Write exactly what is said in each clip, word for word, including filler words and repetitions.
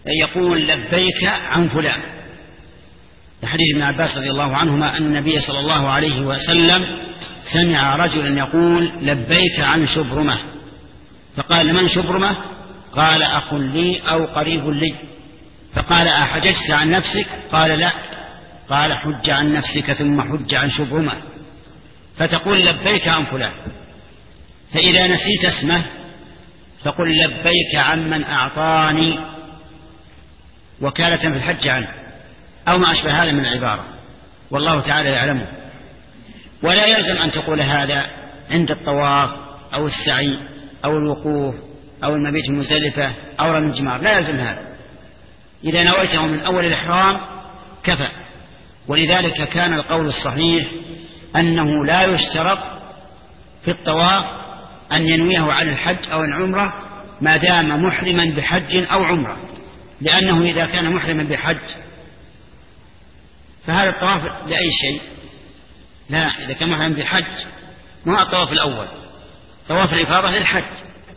يقول لبيك عن فلان، لحديث ابن عباس رضي الله عنهما أن النبي صلى الله عليه وسلم سمع رجلا يقول لبيك عن شبرمة، فقال لمن شبرمة؟ قال أخ لي أو قريب لي. فقال أحججت عن نفسك؟ قال لا. قال حج عن نفسك ثم حج عن شبرمة. فتقول لبيك عن فلان. فإذا نسيت اسمه فقل لبيك عمن أعطاني وكالة في الحج عنه، أو ما أشبه هذا من العبارة، والله تعالى يعلمه. ولا يلزم أن تقول هذا عند الطواف أو السعي أو الوقوف أو المبيت المزدلفة أو رمي الجمار، لا يلزم هذا. إذا نويته من أول الإحرام كفى. ولذلك كان القول الصحيح أنه لا يشترط في الطواف أن ينويه عن الحج أو العمرة ما دام محرما بحج أو عمرة، لأنه إذا كان محرما بحج فهذا الطواف لأي شيء؟ لا، إذا كان محرما بحج ما الطواف الأول، طواف الإفاضة للحج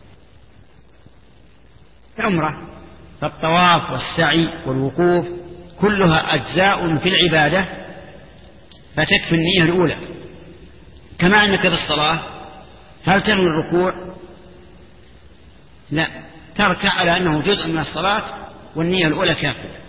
عمرة. فالطواف والسعي والوقوف كلها أجزاء في العبادة، فتكفي النية الأولى. كما أنك في الصلاة هل تنوي الركوع؟ لا، تركع على أنه جزء من الصلاة والنية الأولى كافية.